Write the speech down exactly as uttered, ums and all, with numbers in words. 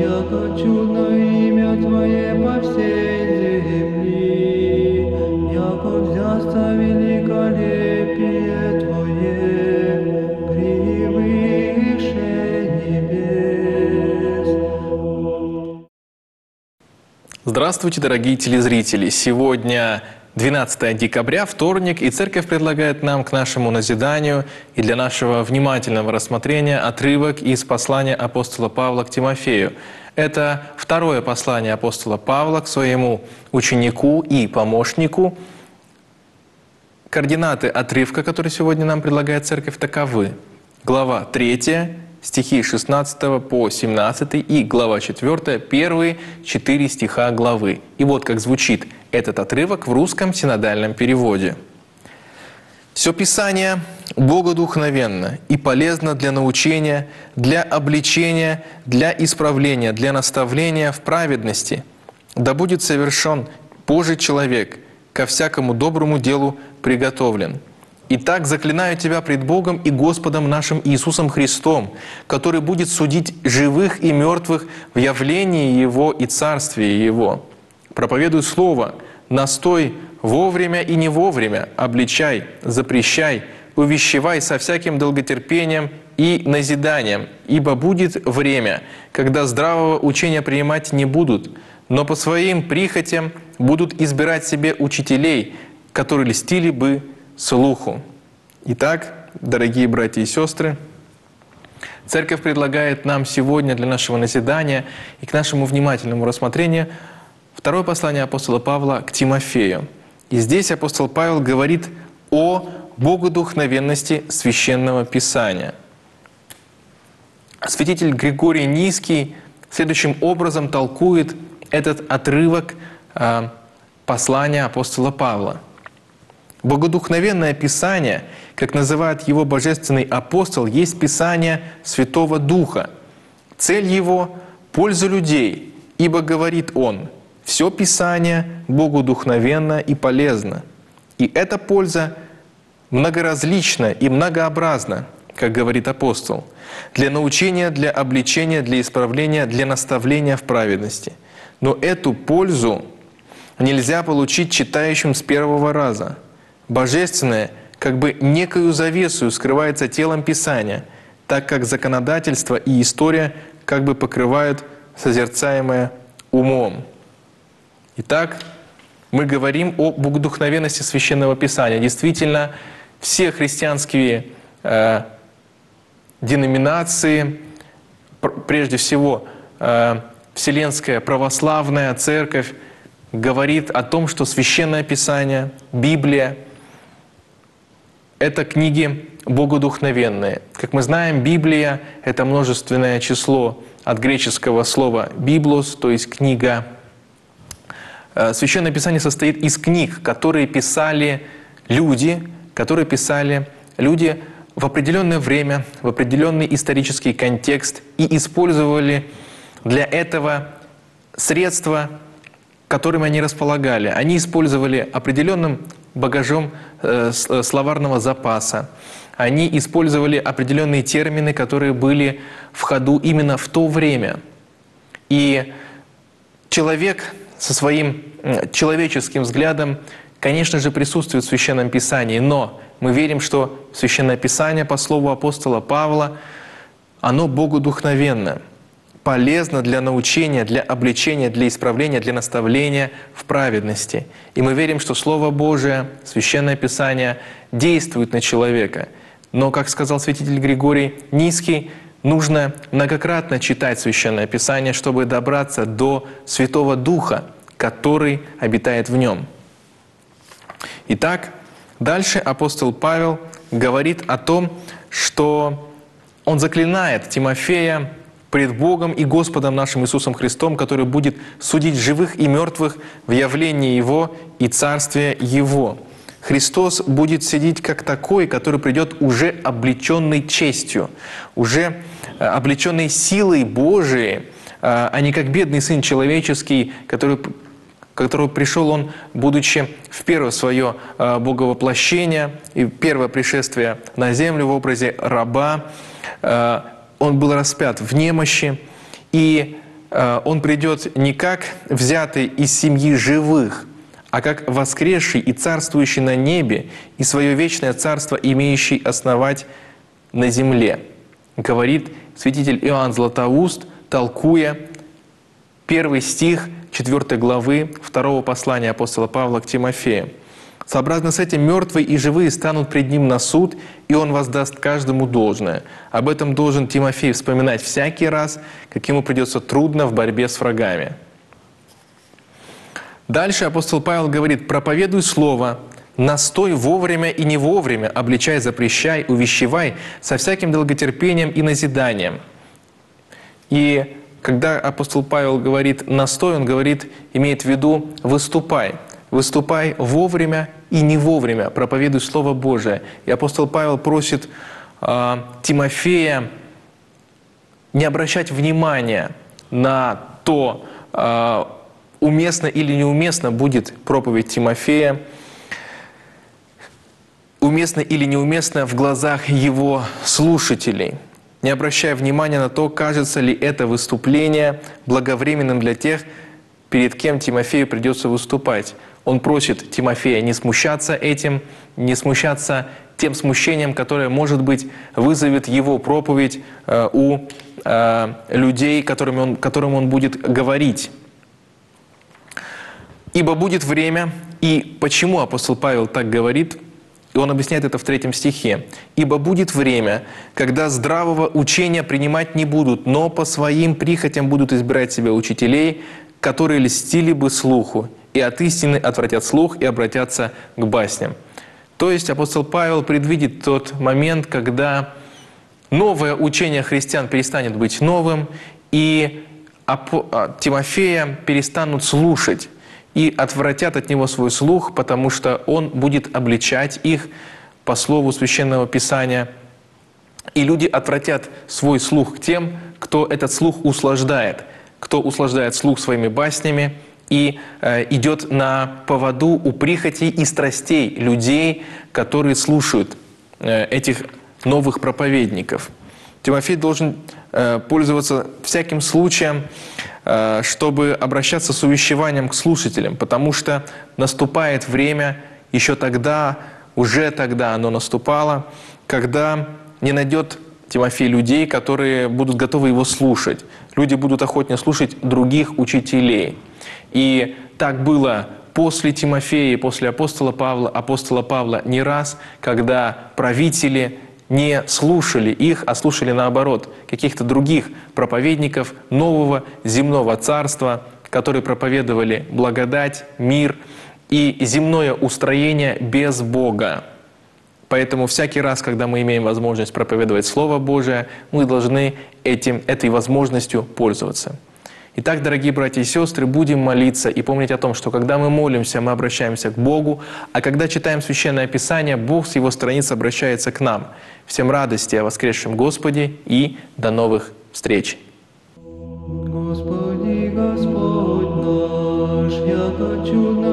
яко чудно имя Твое по всей земли, яко взяться великолепие Твое превыше небес. Здравствуйте, дорогие телезрители! Сегодня двенадцатое декабря, вторник, и Церковь предлагает нам к нашему назиданию и для нашего внимательного рассмотрения отрывок из послания апостола Павла к Тимофею. Это второе послание апостола Павла к своему ученику и помощнику. Координаты отрывка, который сегодня нам предлагает Церковь, таковы. Глава третья, стихи шестнадцатого по семнадцатый, и глава четвёртая, первые четыре стиха главы. И вот как звучит этот отрывок в русском синодальном переводе. «Все Писание богодухновенно и полезно для научения, для обличения, для исправления, для наставления в праведности. Да будет совершен Божий человек, ко всякому доброму делу приготовлен. Итак, заклинаю Тебя пред Богом и Господом нашим Иисусом Христом, который будет судить живых и мертвых в явлении Его и Царствии Его. Проповедуй Слово, настой вовремя и не вовремя, обличай, запрещай, увещевай со всяким долготерпением и назиданием, ибо будет время, когда здравого учения принимать не будут, но по своим прихотям будут избирать себе учителей, которые льстили бы слуху». Итак, дорогие братья и сестры, Церковь предлагает нам сегодня для нашего назидания и к нашему внимательному рассмотрению второе послание апостола Павла к Тимофею. И здесь апостол Павел говорит о богодухновенности Священного Писания. Святитель Григорий Низкий следующим образом толкует этот отрывок э, послания апостола Павла. Богодухновенное Писание, как называет его божественный апостол, есть Писание Святого Духа. Цель его – польза людей, ибо, говорит он, «Все Писание богодухновенно и полезно». И эта польза многоразлична и многообразна, как говорит апостол, для научения, для обличения, для исправления, для наставления в праведности. Но эту пользу нельзя получить читающим с первого раза. Божественное как бы некою завесою скрывается телом Писания, так как законодательство и история как бы покрывают созерцаемое умом. Итак, мы говорим о богодухновенности Священного Писания. Действительно, все христианские э, деноминации, прежде всего э, Вселенская Православная Церковь, говорит о том, что Священное Писание, Библия — это книги богодухновенные. Как мы знаем, Библия — это множественное число от греческого слова «библос», то есть «книга». Священное Писание состоит из книг, которые писали люди, которые писали люди в определенное время, в определенный исторический контекст и использовали для этого средства, которыми они располагали. Они использовали определенным багажом э, словарного запаса. Они использовали определенные термины, которые были в ходу именно в то время. И человек со своим э, человеческим взглядом, конечно же, присутствует в Священном Писании, но мы верим, что Священное Писание, по слову апостола Павла, оно богодухновенно, полезно для научения, для обличения, для исправления, для наставления в праведности. И мы верим, что Слово Божие, Священное Писание действует на человека. Но, как сказал святитель Григорий Низкий, нужно многократно читать Священное Писание, чтобы добраться до Святого Духа, который обитает в нем. Итак, дальше апостол Павел говорит о том, что он заклинает Тимофея пред Богом и Господом нашим Иисусом Христом, который будет судить живых и мертвых в явлении Его и Царствия Его. Христос будет сидеть как такой, который придет уже облеченный честью, уже облеченный силой Божией, а не как бедный Сын Человеческий, который, который пришел Он, будучи в первое свое боговоплощение и первое пришествие на землю в образе раба. Он был распят в немощи, и э, Он придет не как взятый из семьи живых, а как воскресший и царствующий на небе, и свое вечное царство имеющий основать на земле, говорит святитель Иоанн Златоуст, толкуя первый стих четвёртой главы второго послания апостола Павла к Тимофею. «Сообразно с этим мертвые и живые станут пред ним на суд, и он воздаст каждому должное». Об этом должен Тимофей вспоминать всякий раз, как ему придется трудно в борьбе с врагами. Дальше апостол Павел говорит: «Проповедуй слово, настой вовремя и не вовремя, обличай, запрещай, увещевай со всяким долготерпением и назиданием». И когда апостол Павел говорит «настой», он говорит, имеет в виду «выступай». «Выступай вовремя и не вовремя, проповедуй Слово Божие». И апостол Павел просит э, Тимофея не обращать внимания на то, э, уместно или неуместно будет проповедь Тимофея, уместно или неуместно в глазах его слушателей, не обращая внимания на то, кажется ли это выступление благовременным для тех, перед кем Тимофею придется выступать. Он просит Тимофея не смущаться этим, не смущаться тем смущением, которое, может быть, вызовет его проповедь э, у э, людей, которым он, которым он будет говорить. «Ибо будет время», и почему апостол Павел так говорит, и он объясняет это в третьем стихе. «Ибо будет время, когда здравого учения принимать не будут, но по своим прихотям будут избирать себе учителей, которые льстили бы слуху, и от истины отвратят слух и обратятся к басням». То есть апостол Павел предвидит тот момент, когда новое учение христиан перестанет быть новым, и Тимофея перестанут слушать и отвратят от него свой слух, потому что он будет обличать их по слову Священного Писания. И люди отвратят свой слух к тем, кто этот слух услаждает, кто услаждает слух своими баснями и э, идет на поводу у прихотей и страстей людей, которые слушают э, этих новых проповедников. Тимофей должен э, пользоваться всяким случаем, э, чтобы обращаться с увещеванием к слушателям, потому что наступает время, еще тогда, уже тогда оно наступало, когда не найдет Тимофей людей, которые будут готовы его слушать. Люди будут охотнее слушать других учителей. И так было после Тимофея, после апостола Павла, апостола Павла не раз, когда правители не слушали их, а слушали наоборот каких-то других проповедников нового земного царства, которые проповедовали благодать, мир и земное устроение без Бога. Поэтому всякий раз, когда мы имеем возможность проповедовать Слово Божие, мы должны этим, этой возможностью пользоваться. Итак, дорогие братья и сестры, будем молиться и помнить о том, что когда мы молимся, мы обращаемся к Богу, а когда читаем Священное Писание, Бог с Его страниц обращается к нам. Всем радости о воскресшем Господе и до новых встреч! Господи, Господь наш, яко чудно